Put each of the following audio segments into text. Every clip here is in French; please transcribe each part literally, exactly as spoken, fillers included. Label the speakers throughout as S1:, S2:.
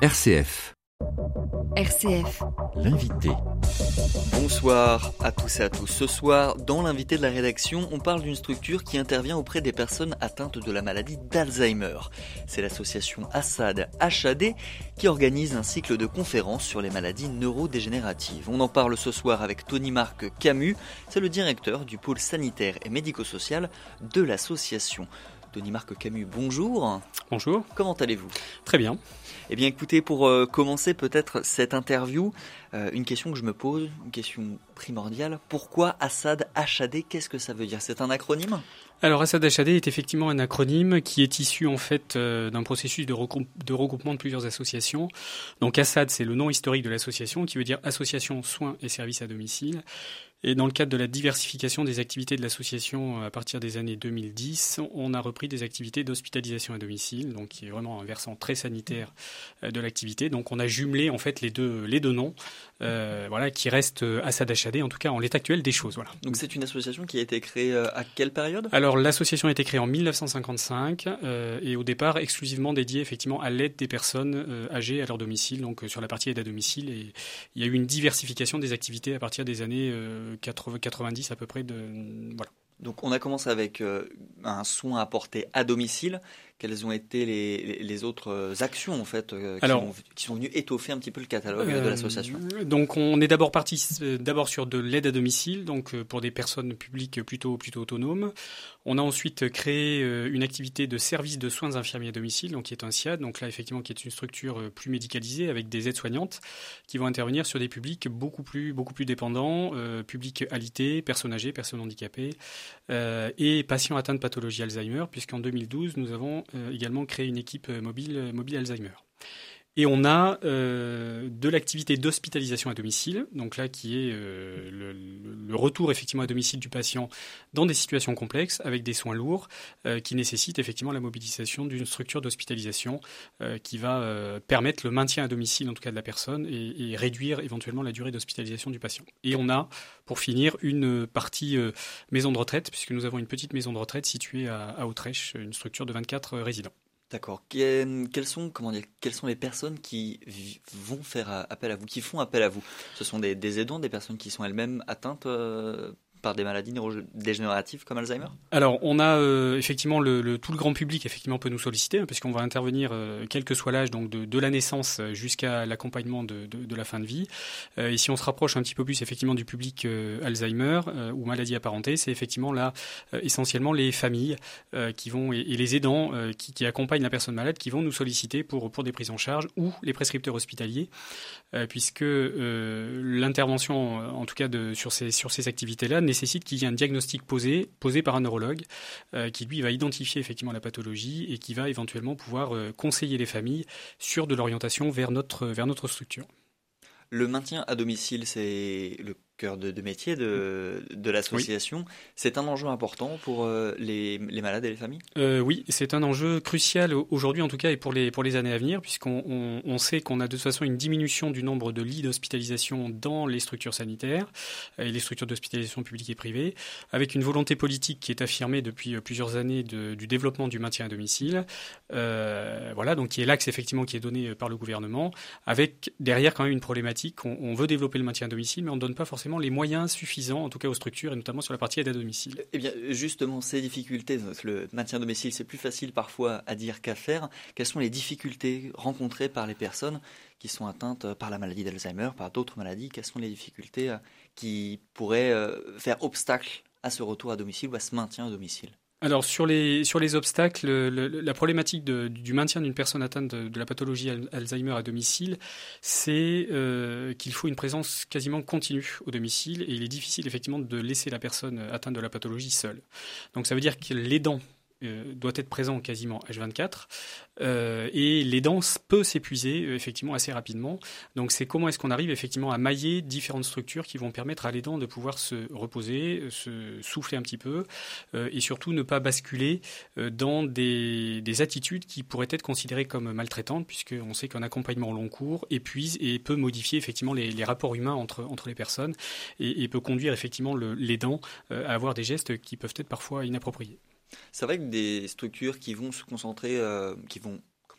S1: R C F.
S2: R C F.
S1: L'invité.
S3: Bonsoir à tous et à tous. Ce soir, dans l'invité de la rédaction, on parle d'une structure qui intervient auprès des personnes atteintes de la maladie d'Alzheimer. C'est l'association ASAD H A D qui organise un cycle de conférences sur les maladies neurodégénératives. On en parle ce soir avec Tony-Marc Camus, c'est le directeur du pôle sanitaire et médico-social de l'association. Tony-Marc Camus, bonjour.
S4: Bonjour.
S3: Comment allez-vous ?
S4: Très bien.
S3: Eh bien écoutez, pour euh, commencer peut-être cette interview, euh, une question que je me pose, une question primordiale. Pourquoi ASAD H A D ? Qu'est-ce que ça veut dire ? C'est un acronyme ?
S4: Alors ASAD H A D est effectivement un acronyme qui est issu en fait euh, d'un processus de, regroupe, de regroupement de plusieurs associations. Donc ASAD, c'est le nom historique de l'association qui veut dire Association Soins et Services à Domicile. Et dans le cadre de la diversification des activités de l'association à partir des années deux mille dix, on a repris des activités d'hospitalisation à domicile, donc qui est vraiment un versant très sanitaire de l'activité. Donc on a jumelé en fait les deux les deux noms, euh, voilà, qui restent ASAD H A D en tout cas en l'état actuel des choses. Voilà.
S3: Donc c'est une association qui a été créée à quelle période ?
S4: Alors l'association a été créée en mille neuf cent cinquante-cinq euh, et au départ exclusivement dédiée effectivement à l'aide des personnes euh, âgées à leur domicile, donc euh, sur la partie aide à domicile. Et il y a eu une diversification des activités à partir des années euh, quatre-vingt-dix à peu près de voilà.
S3: Donc on a commencé avec euh, un soin apporté à domicile. Quelles ont été les, les, les autres actions en fait euh, qui,
S4: Alors,
S3: ont, qui sont venues étoffer un petit peu le catalogue euh, de l'association ?
S4: Donc on est d'abord parti euh, d'abord sur de l'aide à domicile, donc euh, pour des personnes publiques plutôt plutôt autonomes. On a ensuite créé euh, une activité de service de soins infirmiers à domicile, donc qui est un S I A D, donc là effectivement qui est une structure euh, plus médicalisée avec des aides-soignantes qui vont intervenir sur des publics beaucoup plus beaucoup plus dépendants, euh, publics alités, personnes âgées, personnes handicapées euh, et patients atteints de pathologie Alzheimer, puisqu'en deux mille douze nous avons euh, également créé une équipe mobile mobile Alzheimer. Et on a euh, de l'activité d'hospitalisation à domicile, donc là qui est euh, le, le retour effectivement à domicile du patient dans des situations complexes avec des soins lourds euh, qui nécessitent effectivement la mobilisation d'une structure d'hospitalisation euh, qui va euh, permettre le maintien à domicile en tout cas de la personne et, et réduire éventuellement la durée d'hospitalisation du patient. Et on a pour finir une partie euh, maison de retraite puisque nous avons une petite maison de retraite située à, à Autrèche, une structure de vingt-quatre résidents.
S3: D'accord. Quelles sont, comment dire, quelles sont les personnes qui vont faire appel à vous, qui font appel à vous ? Ce sont des, des aidants, des personnes qui sont elles-mêmes atteintes euh, par des maladies neurodégénératives comme Alzheimer ?
S4: Alors, on a euh, effectivement le, le, tout le grand public effectivement peut nous solliciter hein, puisqu'on va intervenir euh, quel que soit l'âge, donc de, de la naissance jusqu'à l'accompagnement de, de, de la fin de vie. Euh, et si on se rapproche un petit peu plus effectivement du public euh, Alzheimer euh, ou maladie apparentée, c'est effectivement là euh, essentiellement les familles euh, qui vont et, et les aidants euh, qui, qui accompagnent la personne malade qui vont nous solliciter pour pour des prises en charge ou les prescripteurs hospitaliers euh, puisque euh, l'intervention en tout cas de sur ces sur ces activités-là nécessite qu'il y ait un diagnostic posé, posé par un neurologue euh, qui, lui, va identifier effectivement la pathologie et qui va éventuellement pouvoir euh, conseiller les familles sur de l'orientation vers notre, vers notre structure.
S3: Le maintien à domicile, c'est le cœur de, de métier de, de l'association. Oui. C'est un enjeu important pour euh, les, les malades et les familles ?
S4: euh, Oui, c'est un enjeu crucial aujourd'hui en tout cas et pour les, pour les années à venir puisqu'on on, on sait qu'on a de toute façon une diminution du nombre de lits d'hospitalisation dans les structures sanitaires et les structures d'hospitalisation publiques et privées avec une volonté politique qui est affirmée depuis plusieurs années de, du développement du maintien à domicile. Euh, voilà, donc qui est l'axe effectivement qui est donné par le gouvernement avec derrière quand même une problématique. On, on veut développer le maintien à domicile mais on ne donne pas forcément les moyens suffisants, en tout cas aux structures, et notamment sur la partie aide à domicile.
S3: Eh bien, justement, ces difficultés, le maintien à domicile, c'est plus facile parfois à dire qu'à faire. Quelles sont les difficultés rencontrées par les personnes qui sont atteintes par la maladie d'Alzheimer, par d'autres maladies ? Quelles sont les difficultés qui pourraient faire obstacle à ce retour à domicile ou à ce maintien à domicile ?
S4: Alors sur les sur les obstacles, le, le, la problématique de, du maintien d'une personne atteinte de, de la pathologie Alzheimer à domicile, c'est euh, qu'il faut une présence quasiment continue au domicile et il est difficile effectivement de laisser la personne atteinte de la pathologie seule. Donc ça veut dire que l'aidant euh, doit être présent quasiment H vingt-quatre euh, et l'aidant peut s'épuiser euh, effectivement assez rapidement. Donc c'est comment est-ce qu'on arrive effectivement à mailler différentes structures qui vont permettre à l'aidant de pouvoir se reposer, se souffler un petit peu euh, et surtout ne pas basculer euh, dans des, des attitudes qui pourraient être considérées comme maltraitantes puisqu'on sait qu'un accompagnement au long cours épuise et peut modifier effectivement les, les rapports humains entre, entre les personnes et, et peut conduire effectivement le, l'aidant euh, à avoir des gestes qui peuvent être parfois inappropriés.
S3: C'est vrai que des structures qui vont se concentrer, euh, qui vont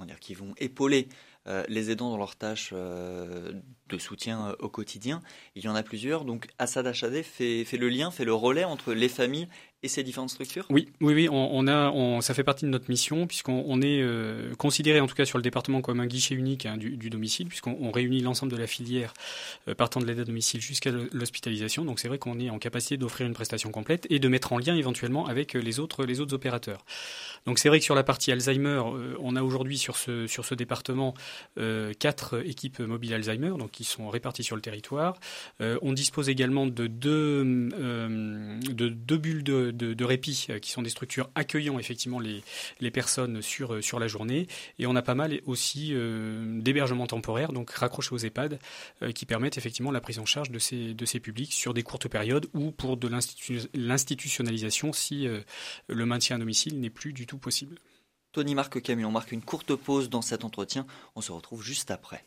S3: comment dire, qui vont épauler euh, les aidants dans leurs tâches euh, de soutien euh, au quotidien. Il y en a plusieurs. Donc Assad H A D fait, fait le lien, fait le relais entre les familles et ces différentes structures ?
S4: Oui, oui, oui, on, on a, on, ça fait partie de notre mission puisqu'on on est euh, considéré en tout cas sur le département comme un guichet unique hein, du, du domicile puisqu'on on réunit l'ensemble de la filière euh, partant de l'aide à domicile jusqu'à l'hospitalisation. Donc c'est vrai qu'on est en capacité d'offrir une prestation complète et de mettre en lien éventuellement avec les autres, les autres opérateurs. Donc c'est vrai que sur la partie Alzheimer, euh, on a aujourd'hui sur ce, sur ce département euh, quatre équipes mobiles Alzheimer donc qui sont réparties sur le territoire. Euh, on dispose également de deux, euh, de deux bulles de De, de répit qui sont des structures accueillant effectivement les, les personnes sur, sur la journée et on a pas mal aussi euh, d'hébergements temporaires donc raccrochés aux EHPAD euh, qui permettent effectivement la prise en charge de ces, de ces publics sur des courtes périodes ou pour de l'institu- l'institutionnalisation si euh, le maintien à domicile n'est plus du tout possible.
S3: Tony Marc Camus, on marque une courte pause dans cet entretien, on se retrouve juste après.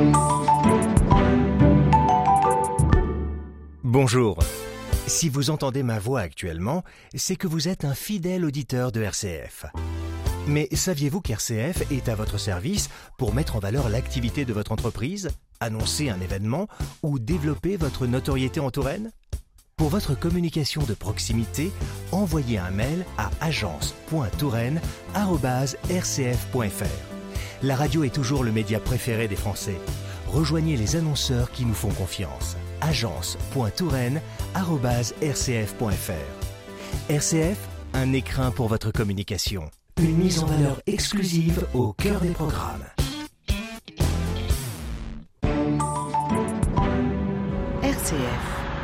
S1: Bonjour. Si vous entendez ma voix actuellement, c'est que vous êtes un fidèle auditeur de R C F. Mais saviez-vous qu'R C F est à votre service pour mettre en valeur l'activité de votre entreprise, annoncer un événement ou développer votre notoriété en Touraine ? Pour votre communication de proximité, envoyez un mail à agence point touraine arobase r c f point f r. La radio est toujours le média préféré des Français. Rejoignez les annonceurs qui nous font confiance. agence point touraine arobase r c f point f r. R C F, un écrin pour votre communication. Une mise en valeur exclusive au cœur des programmes.
S2: R C F.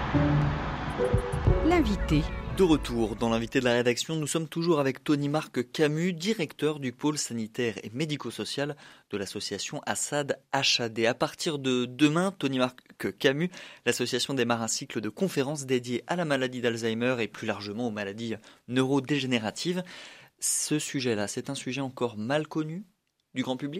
S2: L'invité.
S3: De retour dans l'invité de la rédaction, nous sommes toujours avec Tony Marc Camus, directeur du pôle sanitaire et médico-social de l'association Assad H A D. À partir de demain, Tony Marc Camus, l'association démarre un cycle de conférences dédiées à la maladie d'Alzheimer et plus largement aux maladies neurodégénératives. Ce sujet-là, c'est un sujet encore mal connu du grand public ?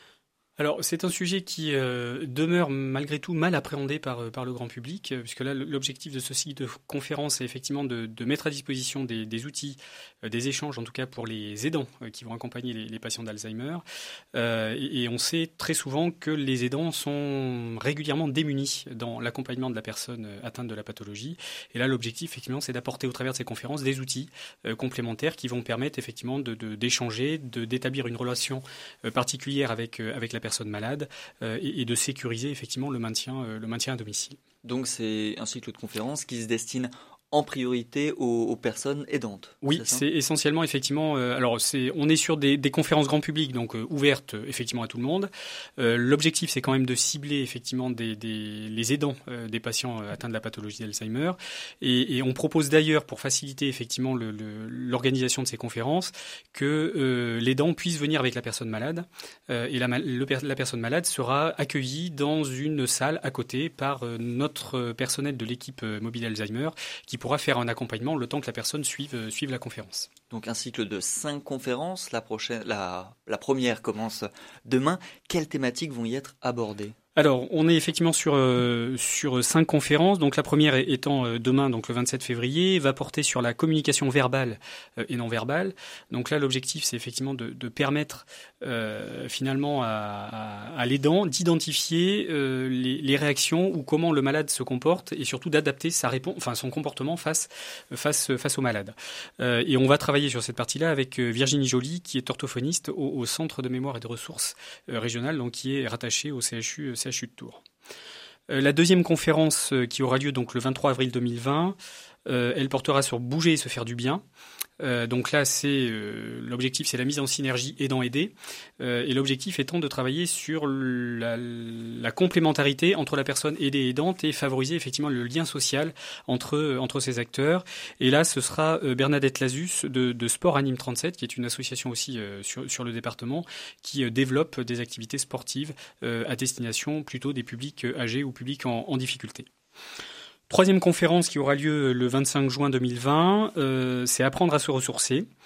S4: Alors, c'est un sujet qui euh, demeure malgré tout mal appréhendé par, par le grand public, euh, puisque là, l'objectif de ce cycle de conférences est effectivement de, de mettre à disposition des, des outils, euh, des échanges en tout cas pour les aidants euh, qui vont accompagner les, les patients d'Alzheimer. Euh, et, et on sait très souvent que les aidants sont régulièrement démunis dans l'accompagnement de la personne atteinte de la pathologie. Et là, l'objectif, effectivement, c'est d'apporter au travers de ces conférences des outils euh, complémentaires qui vont permettre effectivement de, de, d'échanger, de, d'établir une relation euh, particulière avec, euh, avec la personne personnes malades euh, et, et de sécuriser effectivement le maintien, euh, le maintien à domicile.
S3: Donc c'est un cycle de conférences qui se destine en priorité aux, aux personnes aidantes.
S4: Oui, c'est, c'est essentiellement effectivement. Euh, alors, c'est, on est sur des, des conférences grand public, donc euh, ouvertes euh, effectivement à tout le monde. Euh, l'objectif, c'est quand même de cibler effectivement des, des, les aidants euh, des patients euh, atteints de la pathologie d'Alzheimer. Et, et on propose d'ailleurs, pour faciliter effectivement le, le, l'organisation de ces conférences, que euh, l'aidant puisse venir avec la personne malade. Euh, et la, le, la personne malade sera accueillie dans une salle à côté par euh, notre personnel de l'équipe euh, mobile Alzheimer, qui pourra faire un accompagnement le temps que la personne suive, euh, suive la conférence.
S3: Donc un cycle de cinq conférences, la, prochaine, la, la première commence demain. Quelles thématiques vont y être abordées ?
S4: Alors, on est effectivement sur euh, sur cinq conférences. Donc, la première étant euh, demain, donc le vingt-sept février, va porter sur la communication verbale euh, et non verbale. Donc là, l'objectif, c'est effectivement de, de permettre euh, finalement à, à, à l'aidant d'identifier euh, les, les réactions ou comment le malade se comporte et surtout d'adapter sa réponse, enfin son comportement face face face au malade. Euh, et on va travailler sur cette partie-là avec Virginie Joly, qui est orthophoniste au, au Centre de mémoire et de ressources euh, régionales, donc qui est rattaché au C H U. C H U de Tours. Euh, la deuxième conférence euh, qui aura lieu donc le vingt-trois avril deux mille vingt, euh, elle portera sur bouger et se faire du bien. Euh, donc là, c'est euh, l'objectif, c'est la mise en synergie aidant-aidé, euh, et l'objectif étant de travailler sur la, la complémentarité entre la personne aidée et aidante et favoriser effectivement le lien social entre entre ces acteurs. Et là, ce sera euh, Bernadette Lazus de, de Sport Anime trente-sept, qui est une association aussi euh, sur sur le département, qui euh, développe des activités sportives euh, à destination plutôt des publics âgés ou publics en, en difficulté. Troisième conférence qui aura lieu le vingt-cinq juin deux mille vingt, euh, c'est apprendre à se ressourcer.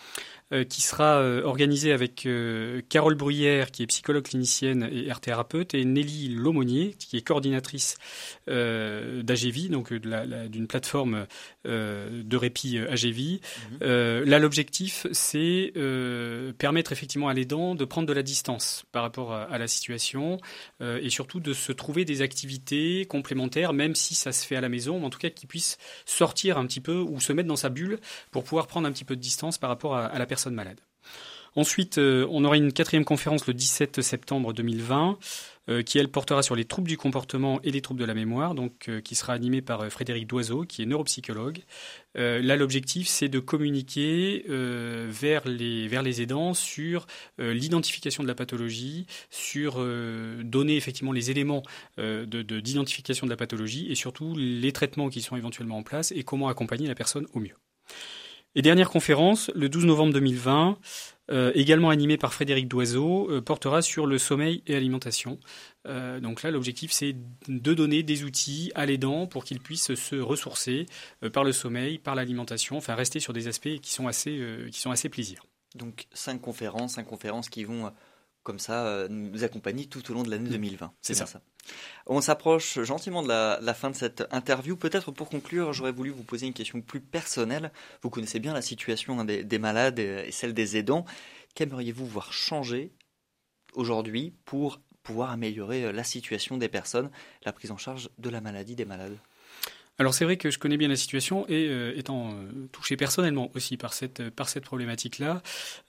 S4: euh, qui sera euh, organisée avec euh, Carole Bruyère, qui est psychologue clinicienne et air thérapeute, et Nelly Laumonier, qui est coordinatrice euh, d'A G V I, donc de la, la, d'une plateforme euh, de répit A G V I. Mmh. Euh, là, l'objectif, c'est euh, permettre effectivement à l'aidant de prendre de la distance par rapport à, à la situation euh, et surtout de se trouver des activités complémentaires, même si ça se fait à la maison, mais en tout cas qu'il puisse sortir un petit peu ou se mettre dans sa bulle pour pouvoir prendre un petit peu de distance par rapport à, à la personne malade. Ensuite, euh, on aura une quatrième conférence le dix-sept septembre deux mille vingt euh, qui, elle, portera sur les troubles du comportement et les troubles de la mémoire, donc euh, qui sera animée par euh, Frédéric Doiseau, qui est neuropsychologue. Euh, là, l'objectif, c'est de communiquer euh, vers les, vers les aidants sur euh, l'identification de la pathologie, sur euh, donner effectivement les éléments euh, de, de, d'identification de la pathologie et surtout les traitements qui sont éventuellement en place et comment accompagner la personne au mieux. Et dernière conférence, le douze novembre deux mille vingt, euh, également animée par Frédéric Doiseau, euh, portera sur le sommeil et l'alimentation. Euh, donc là, l'objectif, c'est de donner des outils à l'aidant pour qu'il puisse se ressourcer euh, par le sommeil, par l'alimentation, enfin rester sur des aspects qui sont assez, euh, qui sont assez plaisirs.
S3: Donc cinq conférences, cinq conférences qui vont... Euh... comme ça, euh, nous accompagner tout au long de l'année deux mille vingt.
S4: C'est, c'est ça.
S3: ça. On s'approche gentiment de la, la fin de cette interview. Peut-être pour conclure, j'aurais voulu vous poser une question plus personnelle. Vous connaissez bien la situation hein, des, des malades et celle des aidants. Qu'aimeriez-vous voir changer aujourd'hui pour pouvoir améliorer la situation des personnes, la prise en charge de la maladie des malades ?
S4: Alors c'est vrai que je connais bien la situation et euh, étant euh, touché personnellement aussi par cette par cette problématique-là,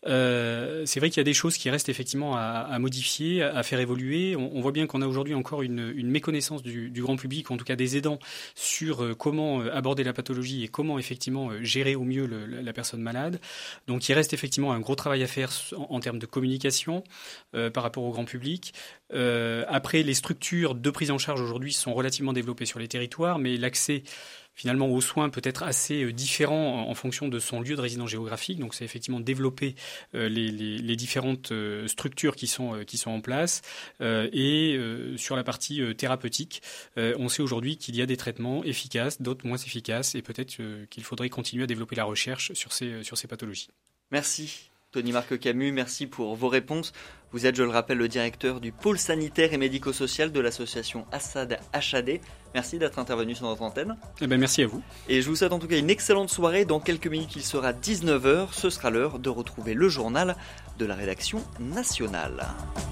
S4: euh, c'est vrai qu'il y a des choses qui restent effectivement à, à modifier, à faire évoluer. On, on voit bien qu'on a aujourd'hui encore une, une méconnaissance du, du grand public, ou en tout cas des aidants, sur euh, comment euh, aborder la pathologie et comment effectivement euh, gérer au mieux le, la personne malade. Donc il reste effectivement un gros travail à faire en, en termes de communication euh, par rapport au grand public. Euh, après, les structures de prise en charge aujourd'hui sont relativement développées sur les territoires, mais l'accès finalement aux soins peut être assez euh, différent en fonction de son lieu de résidence géographique. Donc c'est effectivement développer euh, les, les, les différentes euh, structures qui sont, euh, qui sont en place. Euh, et euh, sur la partie euh, thérapeutique, euh, on sait aujourd'hui qu'il y a des traitements efficaces, d'autres moins efficaces, et peut-être euh, qu'il faudrait continuer à développer la recherche sur ces, sur ces pathologies.
S3: Merci. Tony-Marc Camus, merci pour vos réponses. Vous êtes, je le rappelle, le directeur du pôle sanitaire et médico-social de l'association ASSAD H A D. Merci d'être intervenu sur notre antenne.
S4: Eh ben, merci à vous.
S3: Et je vous souhaite en tout cas une excellente soirée. Dans quelques minutes, il sera dix-neuf heures. Ce sera l'heure de retrouver le journal de la rédaction nationale.